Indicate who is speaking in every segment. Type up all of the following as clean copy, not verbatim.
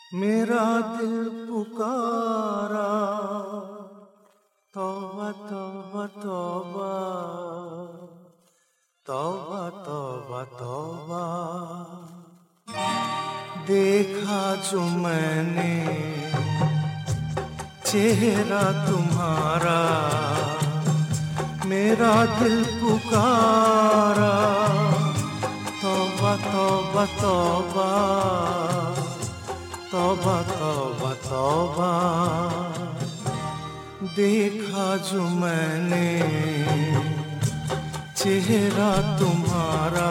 Speaker 1: मेरा दिल पुकारा, तौबा तौबा तौबा, तौबा तौबा तौबा। देखा जो मैंने चेहरा तुम्हारा, मेरा दिल पुकारा, तौबा तौबा तौबा, तौबा तौबा तौबा। देखा जो मैंने चेहरा तुम्हारा,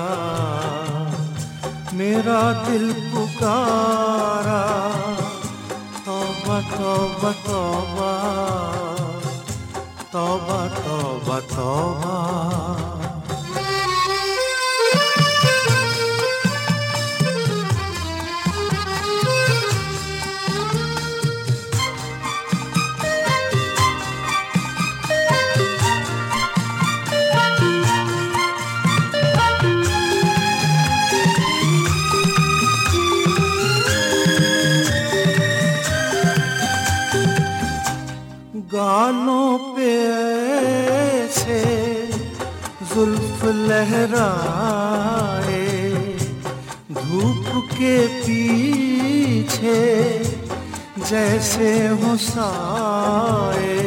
Speaker 1: मेरा दिल पुकारा, तौबा तौबा तौबा, तौबा तौबा तौबा। गालों पे ऐसे जुल्फ लहराए, धूप के पीछे जैसे हो साए।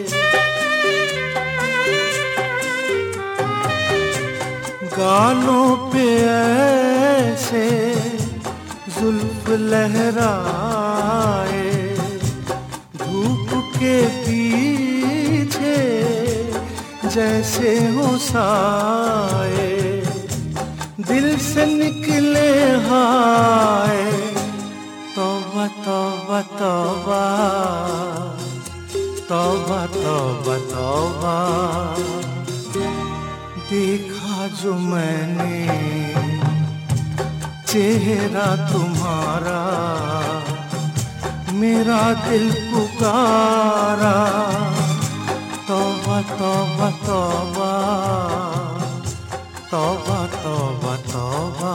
Speaker 1: गालों पे ऐसे जुल्फ लहराए, धूप के पीछे जैसे हो साए। दिल से निकले हाय, तौबा तौबा तौबा, तौबा तौबा तौबा। देखा जो मैंने चेहरा तुम्हारा, मेरा दिल पुकारा, तौबा तौबा तौबा, तौबा तौबा तौबा।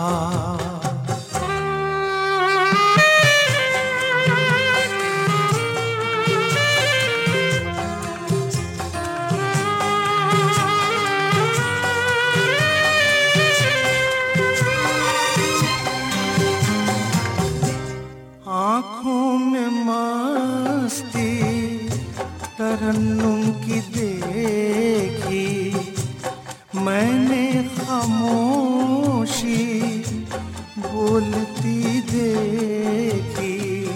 Speaker 1: आँखों में मस्ती तरन्नुम की देखी, मैंने खामोशी बोलती देखी।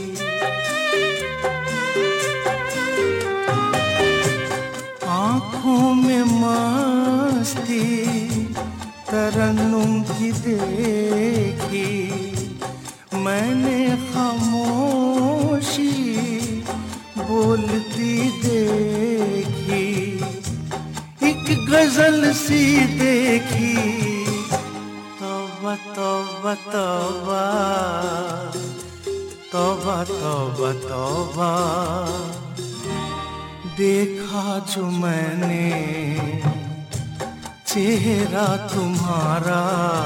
Speaker 1: आँखों में मस्ती तरन्नुम की देखी, मैंने खामोशी बोलती देखी। एक गजल सी देखी, तौबा तौबा तौबा, तौबा तौबा तौबा। देखा जो मैंने चेहरा तुम्हारा,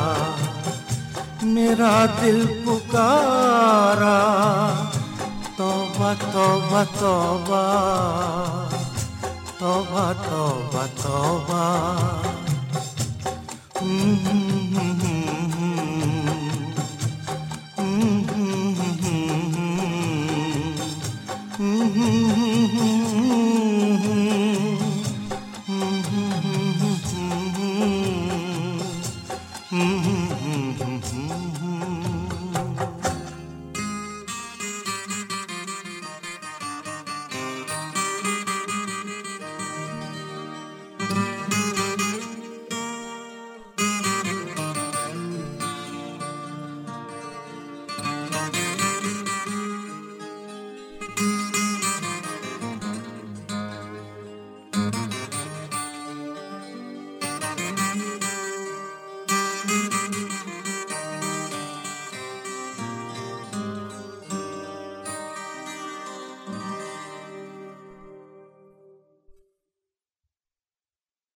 Speaker 1: मेरा दिल पुकारा, तौबा तौबा तौबा, तौबा तौबा तौबा।